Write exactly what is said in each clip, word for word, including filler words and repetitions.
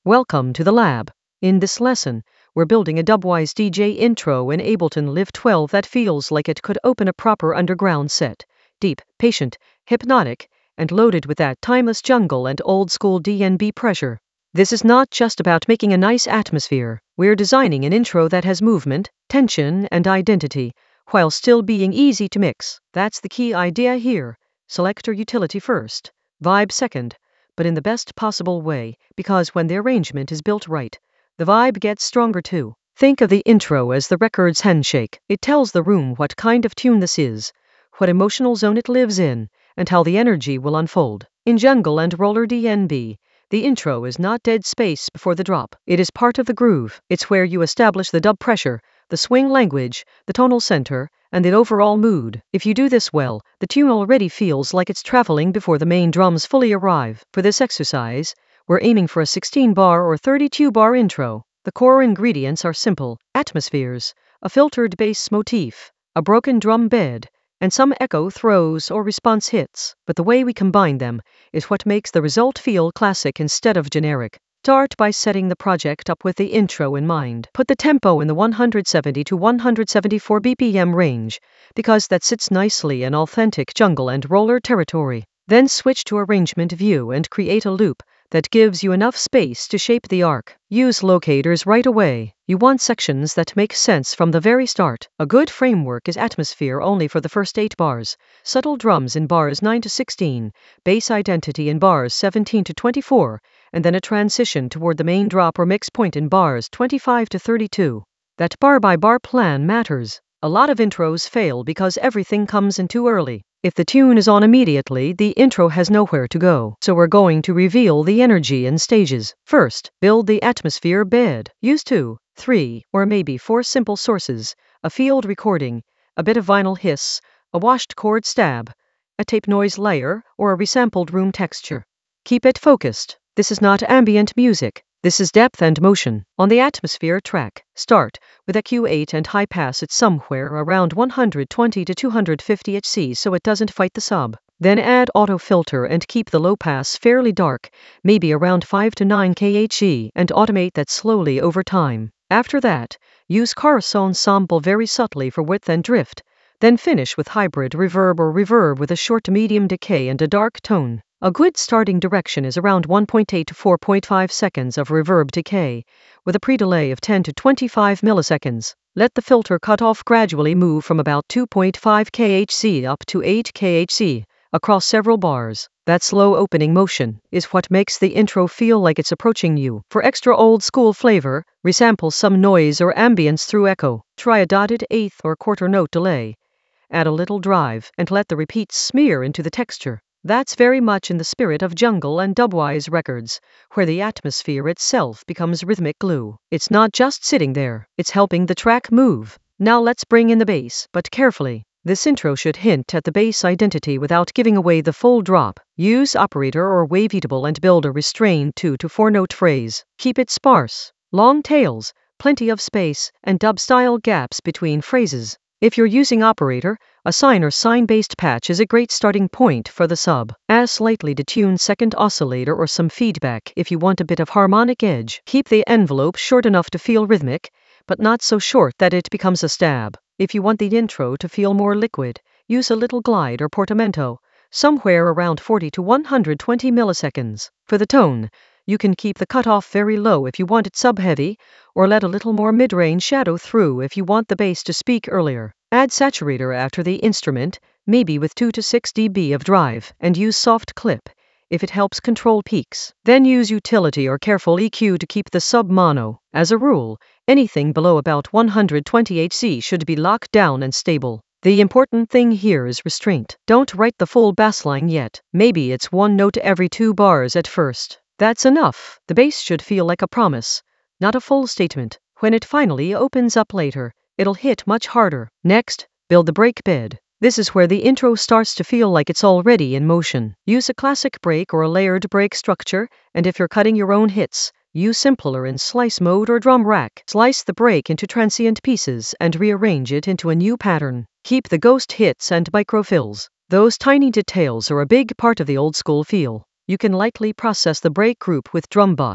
Welcome to the lab. In this lesson, we're building a Dubwise D J intro in Ableton Live twelve that feels like it could open a proper underground set. Deep, patient, hypnotic, and loaded with that timeless jungle and old-school D N B pressure. This is not just about making a nice atmosphere. We're designing an intro that has movement, tension, and identity, while still being easy to mix. That's the key idea here. Selector utility first, vibe second, but in the best possible way, because when the arrangement is built right, the vibe gets stronger too. Think of the intro as the record's handshake. It tells the room what kind of tune this is, what emotional zone it lives in, and how the energy will unfold. In Jungle and Roller D N B, the intro is not dead space before the drop. It is part of the groove. It's where you establish the dub pressure, the swing language, the tonal center, and the overall mood. If you do this well, the tune already feels like it's traveling before the main drums fully arrive. For this exercise, we're aiming for a sixteen bar or thirty-two bar intro. The core ingredients are simple: atmospheres, a filtered bass motif, a broken drum bed, and some echo throws or response hits. But the way we combine them is what makes the result feel classic instead of generic. Start by setting the project up with the intro in mind. Put the tempo in the one hundred seventy to one hundred seventy-four B P M range, because that sits nicely in authentic jungle and roller territory. Then switch to arrangement view and create a loop that gives you enough space to shape the arc. Use locators right away. You want sections that make sense from the very start. A good framework is atmosphere only for the first eight bars, subtle drums in bars nine to sixteen, bass identity in bars seventeen to twenty-four, and then a transition toward the main drop or mix point in bars twenty-five to thirty-two. That bar-by-bar plan matters. A lot of intros fail because everything comes in too early. If the tune is on immediately, the intro has nowhere to go. So we're going to reveal the energy in stages. First, build the atmosphere bed. Use two, three, or maybe four simple sources: a field recording, a bit of vinyl hiss, a washed chord stab, a tape noise layer, or a resampled room texture. Keep it focused. This is not ambient music. This is depth and motion. On the atmosphere track, start with a Q eight and high pass it somewhere around one hundred twenty to two hundred fifty hertz so it doesn't fight the sub. Then add auto filter and keep the low pass fairly dark, maybe around five to nine kilohertz, and automate that slowly over time. After that, use chorus ensemble very subtly for width and drift. Then finish with hybrid reverb or reverb with a short to medium decay and a dark tone. A good starting direction is around one point eight to four point five seconds of reverb decay, with a pre-delay of ten to twenty-five milliseconds. Let the filter cutoff gradually move from about two point five kilohertz up to eight kilohertz across several bars. That slow opening motion is what makes the intro feel like it's approaching you. For extra old-school flavor, resample some noise or ambience through echo. Try a dotted eighth or quarter note delay. Add a little drive and let the repeats smear into the texture. That's very much in the spirit of Jungle and Dubwise records, where the atmosphere itself becomes rhythmic glue. It's not just sitting there, it's helping the track move. Now let's bring in the bass, but carefully. This intro should hint at the bass identity without giving away the full drop. Use operator or waveatable and build a restrained two to four note phrase. Keep it sparse. Long tails, plenty of space, and dub-style gaps between phrases. If you're using operator, a sine or sine-based patch is a great starting point for the sub. Add a slightly detuned second oscillator or some feedback if you want a bit of harmonic edge. Keep the envelope short enough to feel rhythmic, but not so short that it becomes a stab. If you want the intro to feel more liquid, use a little glide or portamento, somewhere around forty to one hundred twenty milliseconds. For the tone, you can keep the cutoff very low if you want it sub-heavy, or let a little more mid-range shadow through if you want the bass to speak earlier. Add saturator after the instrument, maybe with two to six decibels of drive, and use soft clip if it helps control peaks. Then use utility or careful E Q to keep the sub mono. As a rule, anything below about one hundred twenty hertz should be locked down and stable. The important thing here is restraint. Don't write the full bassline yet. Maybe it's one note every two bars at first. That's enough. The bass should feel like a promise, not a full statement. When it finally opens up later, it'll hit much harder. Next, build the break bed. This is where the intro starts to feel like it's already in motion. Use a classic break or a layered break structure, and if you're cutting your own hits, use simpler in slice mode or drum rack. Slice the break into transient pieces and rearrange it into a new pattern. Keep the ghost hits and microfills. Those tiny details are a big part of the old school feel. You can lightly process the break group with drum bus.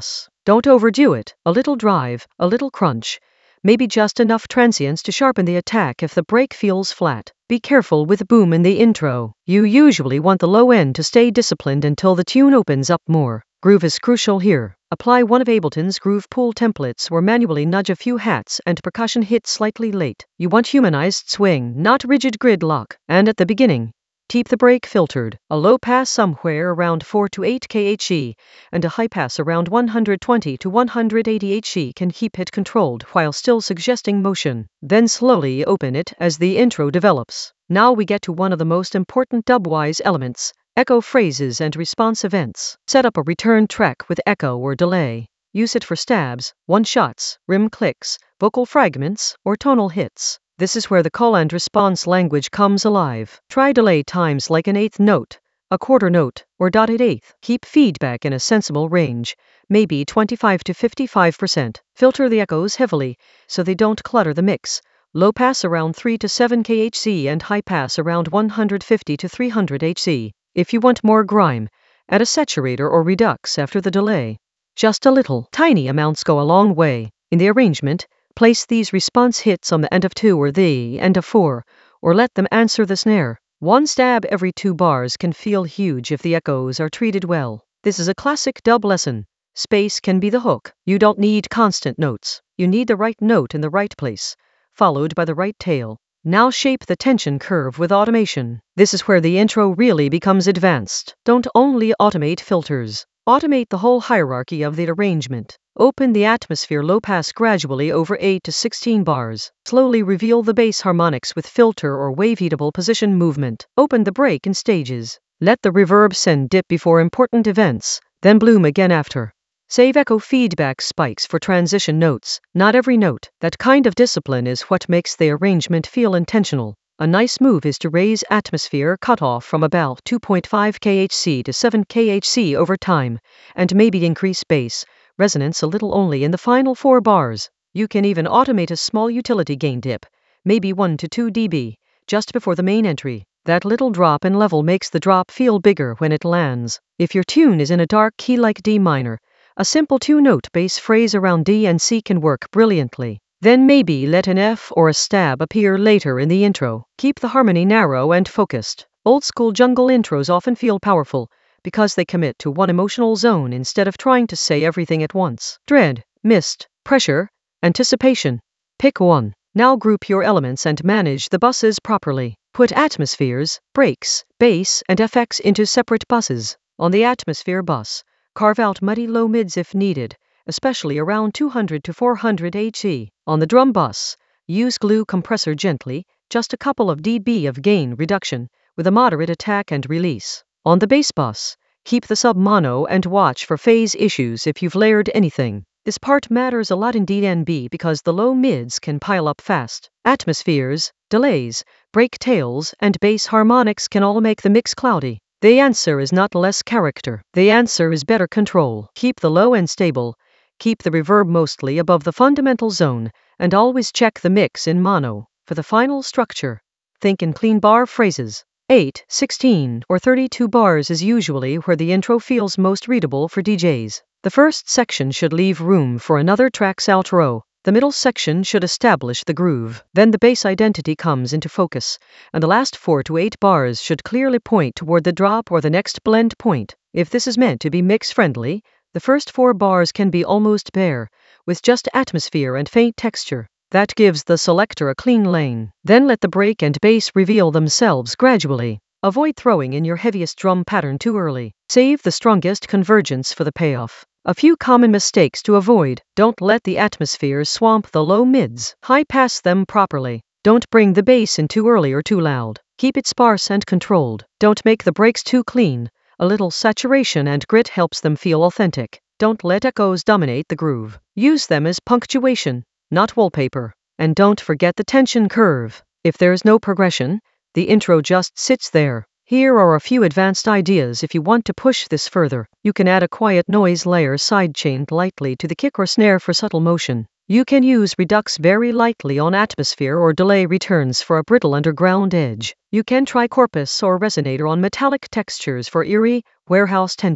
Don't overdo it. A little drive, a little crunch. Maybe just enough transients to sharpen the attack if the break feels flat. Be careful with boom in the intro. You usually want the low end to stay disciplined until the tune opens up more. Groove is crucial here. Apply one of Ableton's groove pool templates or manually nudge a few hats and percussion hit slightly late. You want humanized swing, not rigid gridlock. And at the beginning, keep the break filtered. A low pass somewhere around four to eight kilohertz and a high pass around one hundred twenty to one hundred eighty hertz can keep it controlled while still suggesting motion. Then slowly open it as the intro develops. Now we get to one of the most important dubwise elements: echo phrases and response events. Set up a return track with echo or delay. Use it for stabs, one-shots, rim clicks, vocal fragments, or tonal hits. This is where the call and response language comes alive. Try delay times like an eighth note, a quarter note, or dotted eighth. Keep feedback in a sensible range, maybe twenty-five to fifty-five percent. Filter the echoes heavily so they don't clutter the mix. Low pass around three to seven kilohertz and high pass around one hundred fifty to three hundred hertz. If you want more grime, add a saturator or redux after the delay. Just a little. Tiny amounts go a long way. In the arrangement, place these response hits on the end of two or the end of four, or let them answer the snare. One stab every two bars can feel huge if the echoes are treated well. This is a classic dub lesson. Space can be the hook. You don't need constant notes. You need the right note in the right place, followed by the right tail. Now shape the tension curve with automation. This is where the intro really becomes advanced. Don't only automate filters. Automate the whole hierarchy of the arrangement. Open the atmosphere low pass gradually over eight to sixteen bars. Slowly reveal the bass harmonics with filter or waveatable position movement. Open the break in stages. Let the reverb send dip before important events, then bloom again after. Save echo feedback spikes for transition notes, not every note. That kind of discipline is what makes the arrangement feel intentional. A nice move is to raise atmosphere cutoff from about two point five kilohertz to seven kilohertz over time, and maybe increase bass resonance a little only in the final four bars. You can even automate a small utility gain dip, maybe one to two decibels, just before the main entry. That little drop in level makes the drop feel bigger when it lands. If your tune is in a dark key like D minor, a simple two-note bass phrase around D and C can work brilliantly. Then maybe let an F or a stab appear later in the intro. Keep the harmony narrow and focused. Old-school jungle intros often feel powerful because they commit to one emotional zone instead of trying to say everything at once. Dread, mist, pressure, anticipation. Pick one. Now group your elements and manage the buses properly. Put atmospheres, breaks, bass, and F X into separate buses. On the atmosphere bus, carve out muddy low mids if needed, especially around two hundred to four hundred hertz. On the drum bus, use glue compressor gently, just a couple of decibels of gain reduction, with a moderate attack and release. On the bass bus, keep the sub mono and watch for phase issues if you've layered anything. This part matters a lot in D N B because the low mids can pile up fast. Atmospheres, delays, break tails, and bass harmonics can all make the mix cloudy. The answer is not less character. The answer is better control. Keep the low end stable, keep the reverb mostly above the fundamental zone, and always check the mix in mono. For the final structure, think in clean bar phrases. eight, sixteen, or thirty-two bars is usually where the intro feels most readable for D Js. The first section should leave room for another track's outro. The middle section should establish the groove. Then the bass identity comes into focus, and the last four to eight bars should clearly point toward the drop or the next blend point. If this is meant to be mix-friendly, the first four bars can be almost bare, with just atmosphere and faint texture. That gives the selector a clean lane. Then let the break and bass reveal themselves gradually. Avoid throwing in your heaviest drum pattern too early. Save the strongest convergence for the payoff. A few common mistakes to avoid. Don't let the atmosphere swamp the low mids. High pass them properly. Don't bring the bass in too early or too loud. Keep it sparse and controlled. Don't make the breaks too clean. A little saturation and grit helps them feel authentic. Don't let echoes dominate the groove. Use them as punctuation, not wallpaper. And don't forget the tension curve. If there's no progression, the intro just sits there. Here are a few advanced ideas if you want to push this further. You can add a quiet noise layer sidechained lightly to the kick or snare for subtle motion. You can use redux very lightly on atmosphere or delay returns for a brittle underground edge. You can try corpus or resonator on metallic textures for eerie, warehouse tension.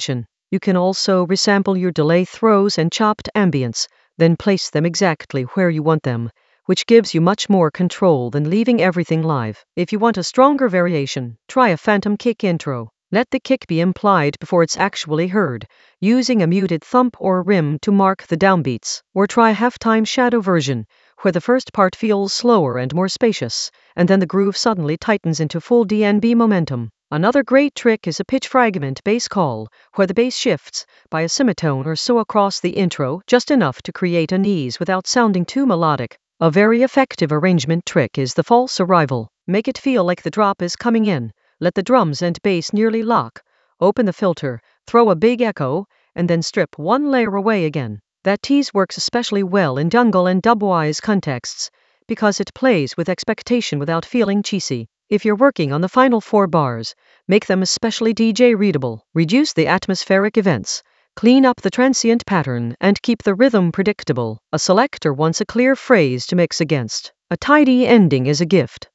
You can also resample your delay throws and chopped ambience, then place them exactly where you want them, which gives you much more control than leaving everything live. If you want a stronger variation, try a phantom kick intro. Let the kick be implied before it's actually heard, using a muted thump or rim to mark the downbeats. Or try halftime shadow version, where the first part feels slower and more spacious, and then the groove suddenly tightens into full D N B momentum. Another great trick is a pitch fragment bass call, where the bass shifts by a semitone or so across the intro, just enough to create an ease without sounding too melodic. A very effective arrangement trick is the false arrival. Make it feel like the drop is coming in. Let the drums and bass nearly lock. Open the filter, throw a big echo, and then strip one layer away again. That tease works especially well in jungle and dubwise contexts, because it plays with expectation without feeling cheesy. If you're working on the final four bars, make them especially D J readable. Reduce the atmospheric events. Clean up the transient pattern and keep the rhythm predictable. A selector wants a clear phrase to mix against. A tidy ending is a gift.